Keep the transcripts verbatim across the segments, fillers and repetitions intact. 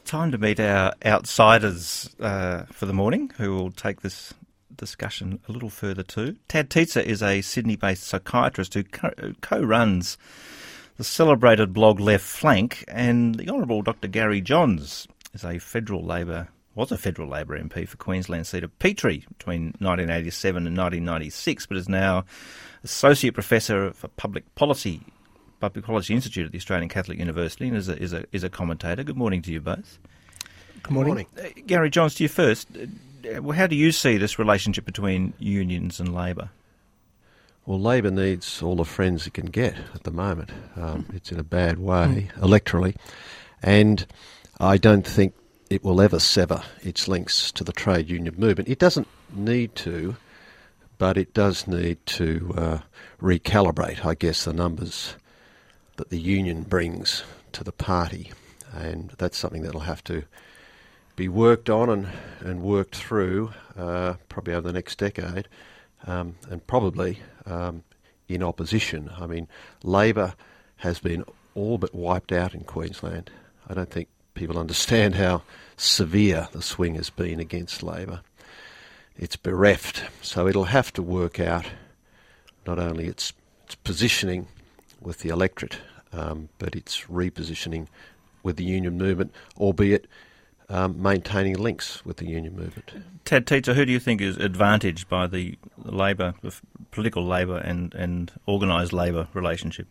Time to meet our outsiders uh, for the morning, who will take this discussion a little further too. Tad Tietze is a Sydney-based psychiatrist who co- co-runs the celebrated blog Left Flank, and the Honourable Doctor Gary Johns is a federal Labor, was a federal Labor M P for Queensland seat of Petrie between nineteen eighty-seven and nineteen ninety-six, but is now Associate Professor for Public Policy, Public Policy Institute at the Australian Catholic University, and is a, is a, is a commentator. Good morning to you both. Good morning. Uh, Gary Johns, to you first. Uh, how do you see this relationship between unions and Labor? Well, Labor needs all the friends it can get at the moment. Um, it's in a bad way electorally, and I don't think it will ever sever its links to the trade union movement. It doesn't need to, but it does need to uh, recalibrate, I guess, the numbers that the union brings to the party, and that's something that'll have to be worked on and, and worked through uh, probably over the next decade, um, and probably um, in opposition. I mean, Labor has been all but wiped out in Queensland. I don't think people understand how severe the swing has been against Labor. It's bereft, so it'll have to work out not only its, its positioning with the electorate, um, but its repositioning with the union movement, albeit um, maintaining links with the union movement. Tad Tietze, who do you think is advantaged by the Labor, political Labor and, and organised Labor relationship?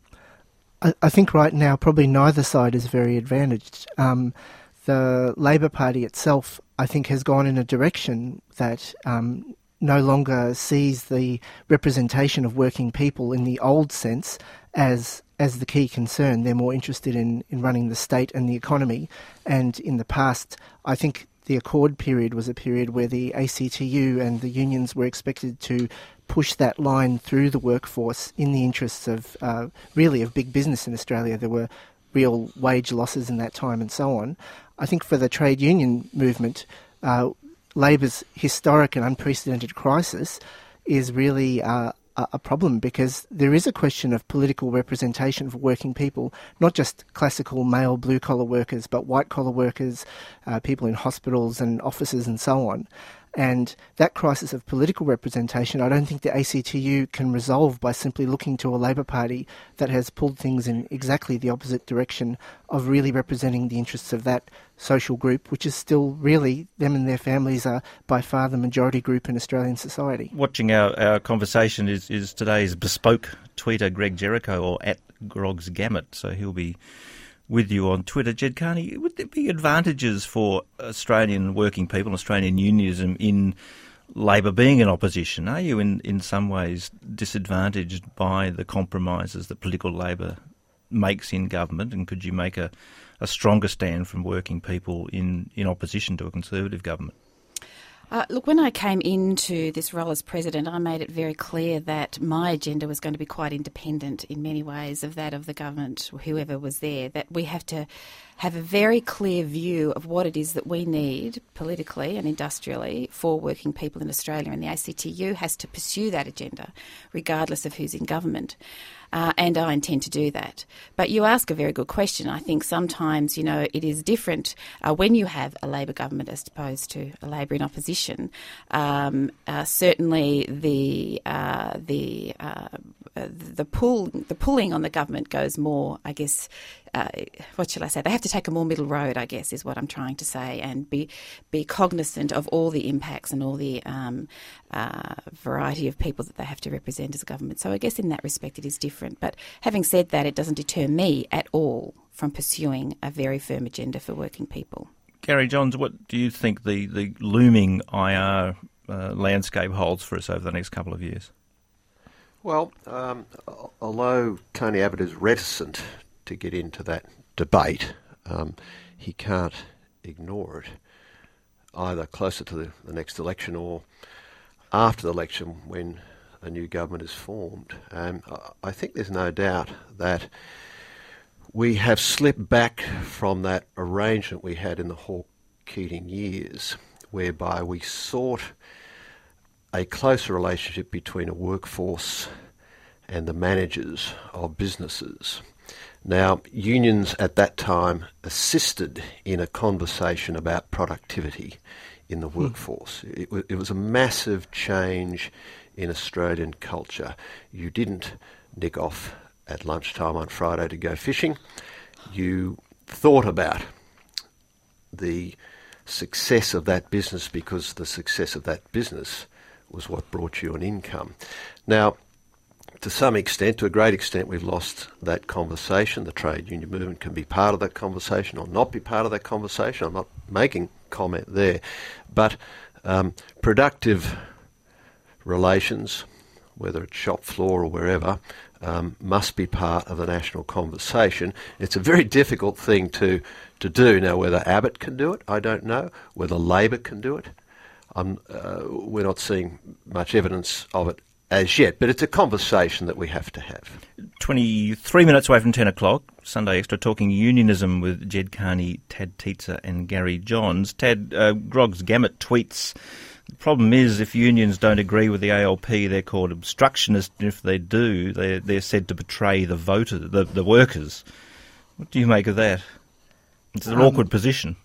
I, I think right now probably neither side is very advantaged. Um, the Labor Party itself, I think, has gone in a direction that um, no longer sees the representation of working people in the old sense as as the key concern. They're more interested in, in running the state and the economy. And in the past, I think the Accord period was a period where the A C T U and the unions were expected to push that line through the workforce in the interests of, uh, really, of big business in Australia. There were real wage losses in that time and so on. I think for the trade union movement, uh, Labor's historic and unprecedented crisis is really uh, a problem, because there is a question of political representation for working people, not just classical male blue-collar workers, but white-collar workers, uh, people in hospitals and offices and so on. And that crisis of political representation, I don't think the A C T U can resolve by simply looking to a Labor Party that has pulled things in exactly the opposite direction of really representing the interests of that social group, which is still really, them and their families are by far the majority group in Australian society. Watching our, our conversation is, is today's bespoke tweeter, Greg Jericho, or at Grogs Gamut, so he'll be with you on Twitter. Jed Carney, would there be advantages for Australian working people, Australian unionism, in Labor being in opposition? Are you in, in some ways disadvantaged by the compromises that political Labor makes in government, and could you make a, a stronger stand from working people in, in opposition to a Conservative government? Uh, look, when I came into this role as President, I made it very clear that my agenda was going to be quite independent in many ways of that of the government, whoever was there, that we have to have a very clear view of what it is that we need politically and industrially for working people in Australia, and the A C T U has to pursue that agenda regardless of who's in government. Uh, and I intend to do that. But you ask a very good question. I think sometimes, you know, it is different uh, when you have a Labor government as opposed to a Labor in opposition. Um, uh, certainly, the uh, the uh, the pull the pulling on the government goes more, I guess. Uh, what shall I say? They have to take a more middle road, I guess, is what I'm trying to say, and be be cognizant of all the impacts and all the um, uh, variety of people that they have to represent as a government. So I guess in that respect it is different. But having said that, it doesn't deter me at all from pursuing a very firm agenda for working people. Gary Johns, what do you think the, the looming I R uh, landscape holds for us over the next couple of years? Well, um, although Tony Abbott is reticent to get into that debate, um, he can't ignore it, either closer to the, the next election or after the election when a new government is formed. Um, I think there's no doubt that we have slipped back from that arrangement we had in the Hawke-Keating years, whereby we sought a closer relationship between a workforce and the managers of businesses. Now, unions at that time assisted in a conversation about productivity in the workforce. Mm. It, w- it was a massive change in Australian culture. You didn't nick off at lunchtime on Friday to go fishing. You thought about the success of that business because the success of that business was what brought you an income. Now, to some extent, to a great extent, we've lost that conversation. The trade union movement can be part of that conversation or not be part of that conversation. I'm not making comment there. But um, productive relations, whether it's shop floor or wherever, um, must be part of the national conversation. It's a very difficult thing to, to do. Now, whether Abbott can do it, I don't know. Whether Labor can do it, um, uh, we're not seeing much evidence of it as yet, but it's a conversation that we have to have. twenty-three minutes away from ten o'clock, Sunday Extra, talking unionism with Ged Kearney, Tad Tietze and Gary Johns. Tad, uh, Grog's Gamut tweets, the problem is if unions don't agree with the A L P, they're called obstructionists, and if they do, they're, they're said to betray the voter, the, the workers. What do you make of that? It's an um, awkward position.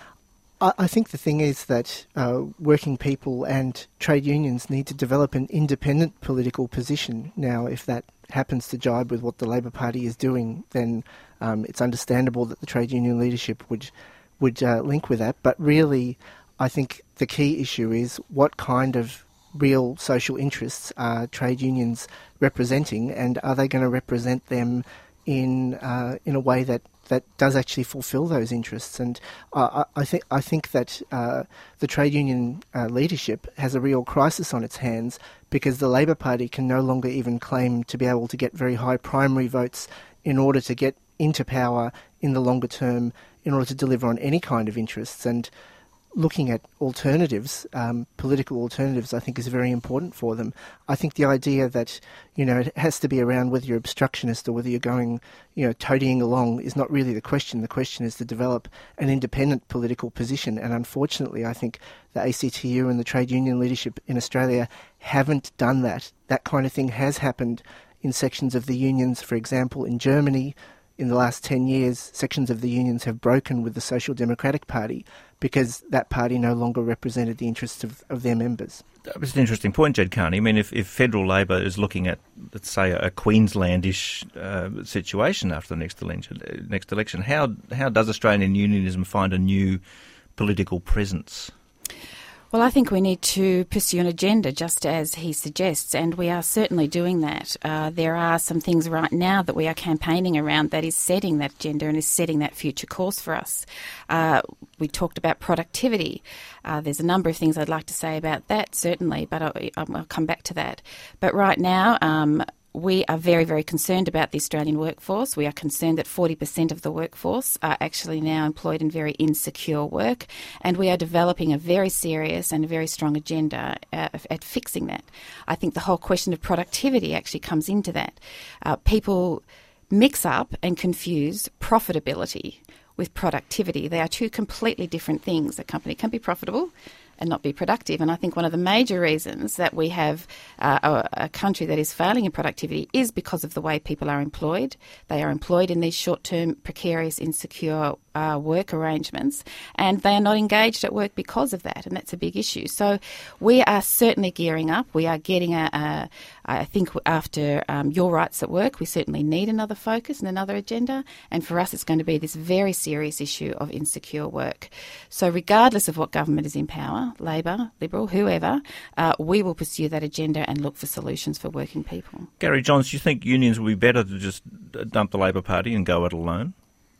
I think the thing is that uh, working people and trade unions need to develop an independent political position. Now, if that happens to jibe with what the Labor Party is doing, then um, it's understandable that the trade union leadership would would uh, link with that. But really, I think the key issue is what kind of real social interests are trade unions representing, and are they going to represent them in uh, in a way that that does actually fulfil those interests. And uh, I think I think that uh, the trade union uh, leadership has a real crisis on its hands because the Labor Party can no longer even claim to be able to get very high primary votes in order to get into power in the longer term, in order to deliver on any kind of interests. And looking at alternatives, um, political alternatives, I think is very important for them. I think the idea that, you know, it has to be around whether you're obstructionist or whether you're going, you know, toadying along is not really the question. The question is to develop an independent political position. And unfortunately, I think the A C T U and the trade union leadership in Australia haven't done that. That kind of thing has happened in sections of the unions. For example, in Germany, in the last ten years, sections of the unions have broken with the Social Democratic Party because that party no longer represented the interests of, of their members. That was an interesting point, Ged Kearney. I mean, if, if federal Labor is looking at, let's say, a Queenslandish uh, situation after the next election, next election, how how does Australian unionism find a new political presence? Well, I think we need to pursue an agenda, just as he suggests, and we are certainly doing that. Uh, there are some things right now that we are campaigning around that is setting that agenda and is setting that future course for us. Uh, we talked about productivity. Uh, there's a number of things I'd like to say about that, certainly, but I'll, I'll come back to that. But right now, um, we are very, very concerned about the Australian workforce. We are concerned that forty percent of the workforce are actually now employed in very insecure work, and we are developing a very serious and a very strong agenda at, at fixing that. I think the whole question of productivity actually comes into that. Uh, people mix up and confuse profitability with productivity. They are two completely different things. A company can be profitable and not be productive. And I think one of the major reasons that we have uh, a, a country that is failing in productivity is because of the way people are employed. They are employed in these short-term, precarious, insecure uh, work arrangements, and they are not engaged at work because of that, and that's a big issue. So we are certainly gearing up. We are getting a, a I think after um, Your Rights at Work, we certainly need another focus and another agenda, and for us it's going to be this very serious issue of insecure work. So regardless of what government is in power, Labor, Liberal, whoever, uh, we will pursue that agenda and look for solutions for working people. Gary Johns, do you think unions will be better to just dump the Labor Party and go it alone?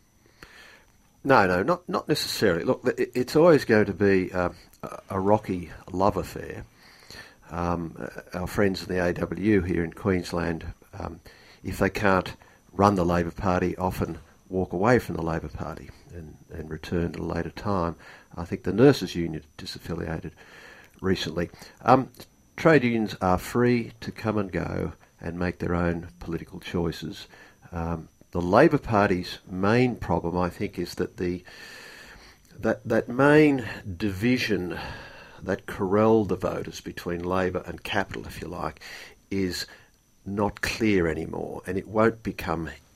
No, no, not not necessarily. Look, it's always going to be uh, a rocky love affair. Um, our friends in the A W here in Queensland, um, if they can't run the Labor Party, often walk away from the Labor Party and, and return at a later time. I think the Nurses Union disaffiliated recently. Um, trade unions are free to come and go and make their own political choices. Um, the Labor Party's main problem, I think, is that the that that main division that corralled the voters between Labor and Capital, if you like, is not clear anymore, and it won't become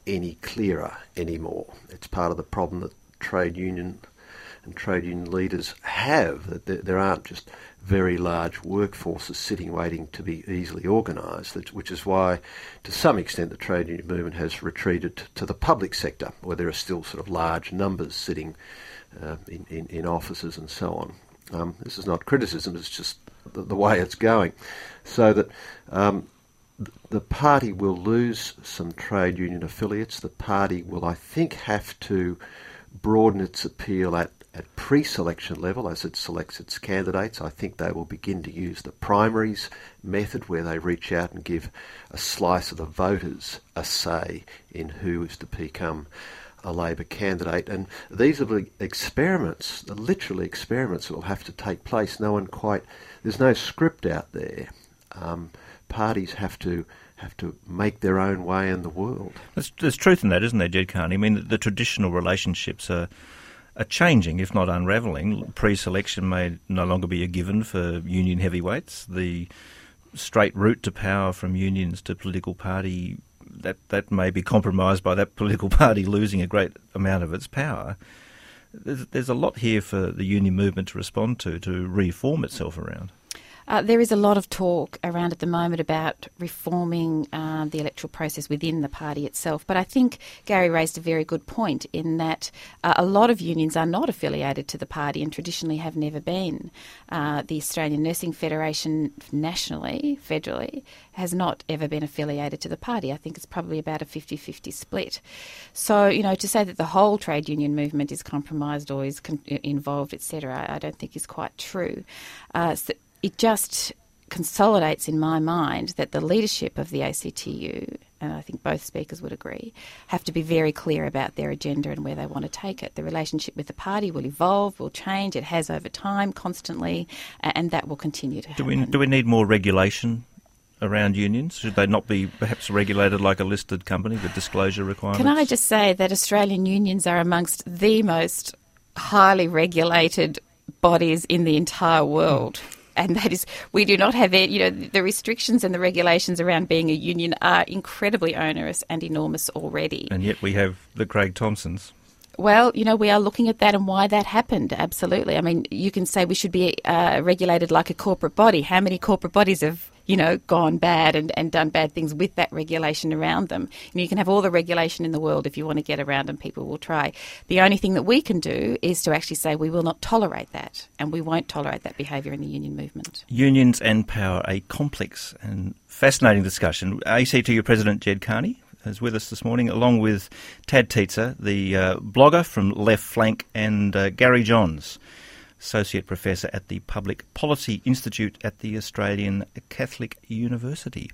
any clearer anymore. It's part of the problem that trade union and trade union leaders have, that there, there aren't just very large workforces sitting waiting to be easily organised, which is why, to some extent, the trade union movement has retreated to the public sector, where there are still sort of large numbers sitting uh, in, in, in offices and so on. Um, this is not criticism, it's just the, the way it's going. So that um, th- the party will lose some trade union affiliates. The party will, I think, have to broaden its appeal at At pre-selection level, as it selects its candidates. I think they will begin to use the primaries method, where they reach out and give a slice of the voters a say in who is to become a Labor candidate. And these are the experiments, the literally experiments that will have to take place. No one quite, there's no script out there. Um, parties have to have to make their own way in the world. There's, there's truth in that, isn't there, Ged Kearney? I mean, the, the traditional relationships are are changing, if not unravelling. Pre-selection may no longer be a given for union heavyweights. The straight route to power from unions to political party, that, that may be compromised by that political party losing a great amount of its power. There's, there's a lot here for the union movement to respond to, to reform itself around. Uh, there is a lot of talk around at the moment about reforming uh, the electoral process within the party itself. But I think Gary raised a very good point in that uh, a lot of unions are not affiliated to the party and traditionally have never been. Uh, the Australian Nursing Federation nationally, federally, has not ever been affiliated to the party. I think it's probably about a fifty-fifty split. So, you know, to say that the whole trade union movement is compromised or is con- involved, et cetera, I don't think is quite true. Uh, so It just consolidates in my mind that the leadership of the A C T U, and I think both speakers would agree, have to be very clear about their agenda and where they want to take it. The relationship with the party will evolve, will change. It has over time, constantly, and that will continue to happen. Do we, do we need more regulation around unions? Should they not be perhaps regulated like a listed company with disclosure requirements? Can I just say that Australian unions are amongst the most highly regulated bodies in the entire world. Mm. And that is, we do not have, you know, the restrictions and the regulations around being a union are incredibly onerous and enormous already. And yet we have the Craig Thompsons. Well, you know, we are looking at that and why that happened, absolutely. I mean, you can say we should be uh, regulated like a corporate body. How many corporate bodies have, you know, gone bad and, and done bad things with that regulation around them? And you can have all the regulation in the world if you want to get around them, people will try. The only thing that we can do is to actually say we will not tolerate that, and we won't tolerate that behaviour in the union movement. Unions and power, a complex and fascinating discussion. A C T U President Ged Kearney is with us this morning, along with Tad Tietze, the uh, blogger from Left Flank, and uh, Gary Johns, Associate Professor at the Public Policy Institute at the Australian Catholic University.